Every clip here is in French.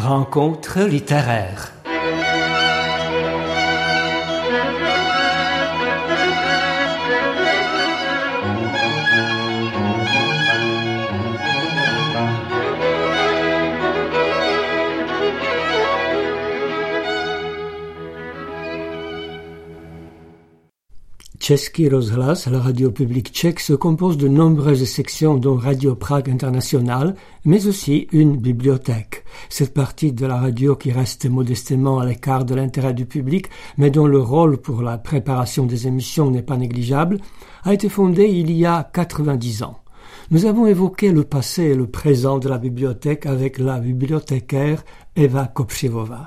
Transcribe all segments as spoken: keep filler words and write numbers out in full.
Rencontre littéraire. Český rozhlas, la radio publique tchèque, se compose de nombreuses sections dont Radio Prague International, mais aussi une bibliothèque. Cette partie de la radio qui reste modestement à l'écart de l'intérêt du public, mais dont le rôle pour la préparation des émissions n'est pas négligeable, a été fondée il y a quatre-vingt-dix ans. Nous avons évoqué le passé et le présent de la bibliothèque avec la bibliothécaire Eva Kopřivová.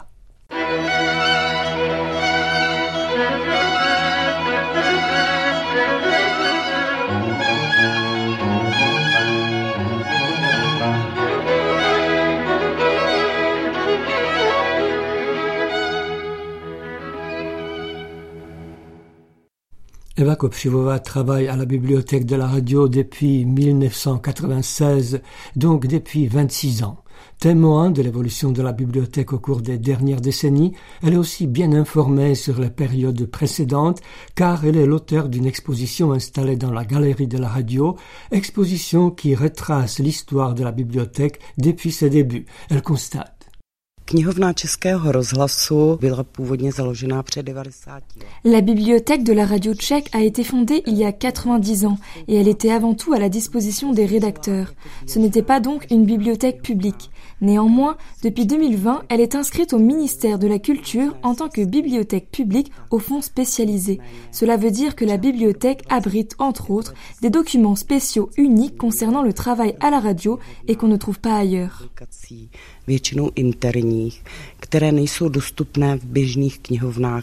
Eva Kopřivová travaille à la bibliothèque de la radio depuis dix-neuf cent quatre-vingt-seize, donc depuis vingt-six ans. Témoin de l'évolution de la bibliothèque au cours des dernières décennies, elle est aussi bien informée sur les périodes précédentes car elle est l'auteur d'une exposition installée dans la galerie de la radio, exposition qui retrace l'histoire de la bibliothèque depuis ses débuts. Elle constate. Knihovna Českého rozhlasu byla původně založena před devadesáti. La bibliothèque de la radio tchèque a été fondée il y a quatre-vingt-dix ans et elle était avant tout à la disposition des rédacteurs. Ce n'était pas donc une bibliothèque publique. Néanmoins, depuis deux mille vingt, elle est inscrite au ministère de la Culture en tant que bibliothèque publique au fonds spécialisé. Cela veut dire que la bibliothèque abrite, entre autres, des documents spéciaux uniques concernant le travail à la radio et qu'on ne trouve pas ailleurs. Většinou interních, které nejsou dostupné v běžných knihovnách.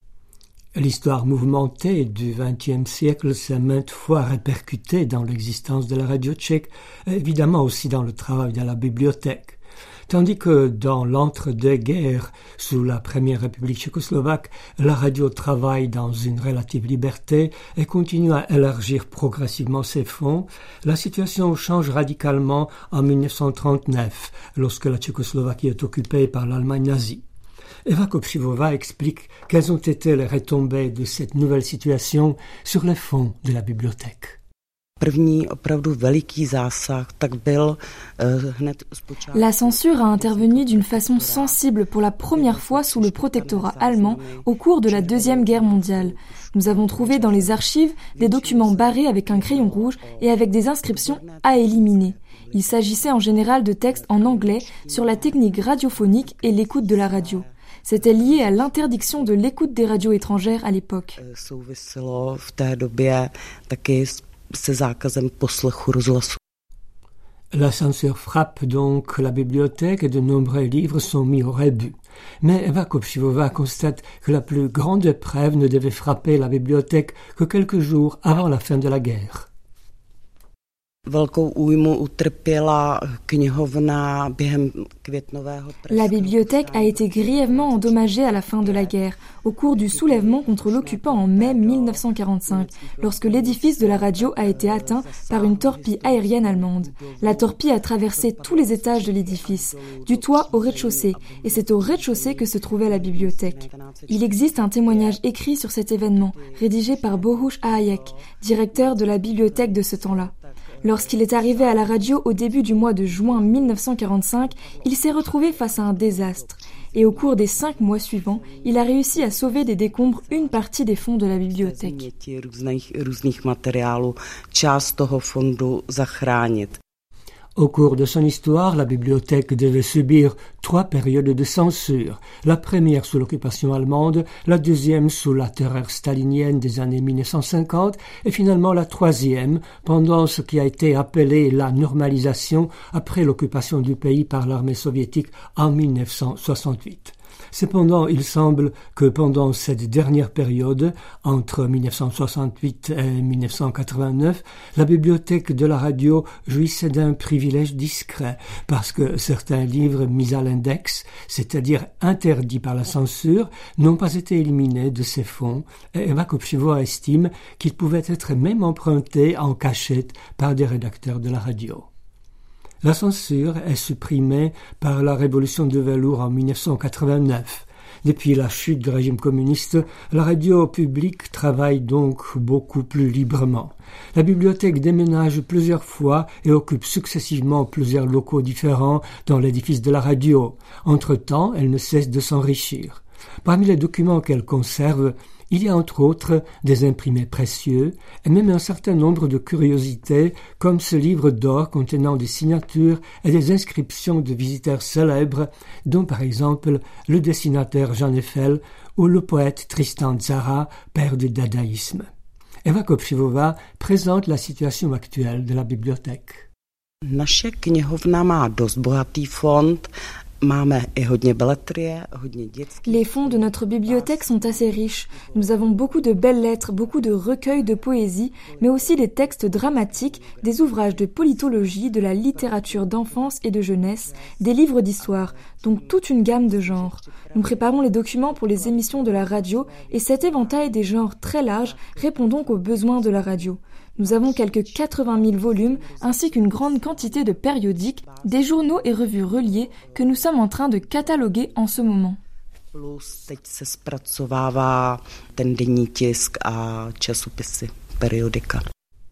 L'histoire mouvementée du vingtième siècle s'est maintes fois répercutée dans l'existence de la radio tchèque, évidemment aussi dans le travail de la bibliothèque. Tandis que dans l'entre-deux-guerres, sous la première république tchécoslovaque, la radio travaille dans une relative liberté et continue à élargir progressivement ses fonds, la situation change radicalement en dix-neuf cent trente-neuf, lorsque la Tchécoslovaquie est occupée par l'Allemagne nazie. Eva Kopřivová explique quelles ont été les retombées de cette nouvelle situation sur les fonds de la bibliothèque. První opravdu veliký zásah tak byl hned zpočátku. La censure a intervenu d'une façon sensible pour la première fois sous le protectorat allemand au cours de la Deuxième Guerre mondiale. Nous avons trouvé dans les archives des documents barrés avec un crayon rouge et avec des inscriptions à éliminer. Il s'agissait en général de textes en anglais sur la technique radiophonique et l'écoute de la radio. C'était lié à l'interdiction de l'écoute des radios étrangères à l'époque. Souviselo v té době taky se zákazem poslechu rozhlasu. La censure frappe donc la bibliothèque et de nombreux livres sont mis au rébut. Mais Eva Kopřivová constate que la plus grande épreuve ne devait frapper la bibliothèque que quelques jours avant la fin de la guerre. Velkou újmu utrpěla knihovna během květnového. La bibliothèque a été grièvement endommagée à la fin de la guerre, au cours du soulèvement contre l'occupant en mai dix-neuf cent quarante-cinq, lorsque l'édifice de la radio a été atteint par une torpille aérienne allemande. La torpille a traversé tous les étages de l'édifice, du toit au rez-de-chaussée, et c'est au rez-de-chaussée que se trouvait la bibliothèque. Il existe un témoignage écrit sur cet événement, rédigé par Bohuš Hájek, directeur de la bibliothèque de ce temps-là. Lorsqu'il est arrivé à la radio au début du mois de juin dix-neuf cent quarante-cinq, il s'est retrouvé face à un désastre. Et au cours des cinq mois suivants, il a réussi à sauver des décombres une partie des fonds de la bibliothèque. Au cours de son histoire, la bibliothèque devait subir trois périodes de censure. La première sous l'occupation allemande, la deuxième sous la terreur stalinienne des années dix-neuf cent cinquante et finalement la troisième pendant ce qui a été appelé la normalisation après l'occupation du pays par l'armée soviétique en dix-neuf cent soixante-huit. Cependant, il semble que pendant cette dernière période, entre dix-neuf cent soixante-huit et dix-neuf cent quatre-vingt-neuf, la bibliothèque de la radio jouissait d'un privilège discret, parce que certains livres mis à l'index, c'est-à-dire interdits par la censure, n'ont pas été éliminés de ses fonds, et Eva Kopřivová estime qu'ils pouvaient être même empruntés en cachette par des rédacteurs de la radio. La censure est supprimée par la révolution de velours en dix-neuf cent quatre-vingt-neuf. Depuis la chute du régime communiste, la radio publique travaille donc beaucoup plus librement. La bibliothèque déménage plusieurs fois et occupe successivement plusieurs locaux différents dans l'édifice de la radio. Entre-temps, elle ne cesse de s'enrichir. Parmi les documents qu'elle conserve, il y a entre autres des imprimés précieux et même un certain nombre de curiosités comme ce livre d'or contenant des signatures et des inscriptions de visiteurs célèbres dont par exemple le dessinateur Jean Eiffel ou le poète Tristan Tzara, père du dadaïsme. Eva Kopřivová présente la situation actuelle de la bibliothèque. Naše knihovna má dost bohatý fond. Les fonds de notre bibliothèque sont assez riches. Nous avons beaucoup de belles lettres, beaucoup de recueils de poésie, mais aussi des textes dramatiques, des ouvrages de politologie, de la littérature d'enfance et de jeunesse, des livres d'histoire, donc toute une gamme de genres. Nous préparons les documents pour les émissions de la radio et cet éventail des genres très large répond donc aux besoins de la radio. Nous avons quelques quatre-vingt mille volumes ainsi qu'une grande quantité de périodiques, des journaux et revues reliés que nous sommes en train de cataloguer en ce moment. Plus teď se zpracovává ten denní tisk a časopisy, periodika.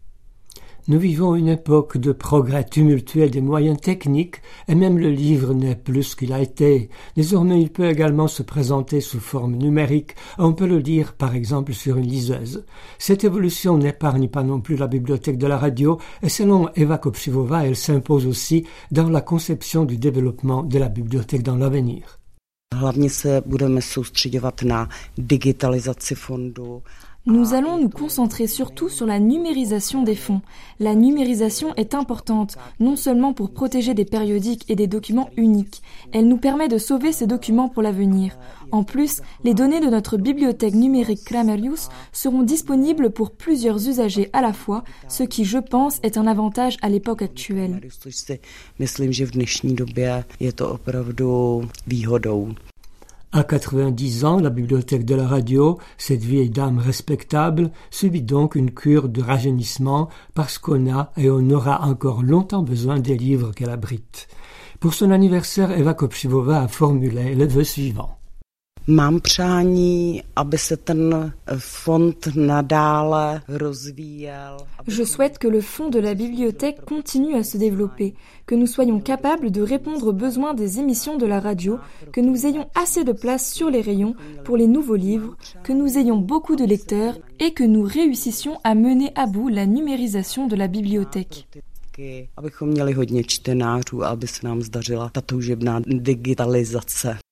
Nous vivons une époque de progrès tumultueux des moyens techniques et même le livre n'est plus ce qu'il a été. Désormais, il peut également se présenter sous forme numérique. On peut le lire, par exemple, sur une liseuse. Cette évolution n'épargne pas non plus la bibliothèque de la radio et selon Eva Kopřivová, elle s'impose aussi dans la conception du développement de la bibliothèque dans l'avenir. Hlavně se budeme soustředovat na digitalizaci fondu. Nous allons nous concentrer surtout sur la numérisation des fonds. La numérisation est importante, non seulement pour protéger des périodiques et des documents uniques. Elle nous permet de sauver ces documents pour l'avenir. En plus, les données de notre bibliothèque numérique Kramerius seront disponibles pour plusieurs usagers à la fois, ce qui, je pense, est un avantage à l'époque actuelle. Myslím, že v dnešní době je to opravdu výhodou. À quatre-vingt-dix ans, la bibliothèque de la radio, cette vieille dame respectable, subit donc une cure de rajeunissement parce qu'on a et on aura encore longtemps besoin des livres qu'elle abrite. Pour son anniversaire, Eva Kopřivová a formulé le vœu suivant. Mám přání, aby se ten fond nadále rozvíjel. Je souhaite que le fonds de la bibliothèque continue à se développer, que nous soyons capables de répondre aux besoins des émissions de la radio, que nous ayons assez de place sur les rayons pour les nouveaux livres, que nous ayons beaucoup de lecteurs et que nous réussissions à mener à bout la numérisation de la bibliothèque. Abychom měli hodně čtenářů, aby se nám zdařila ta toužebná digitalizace.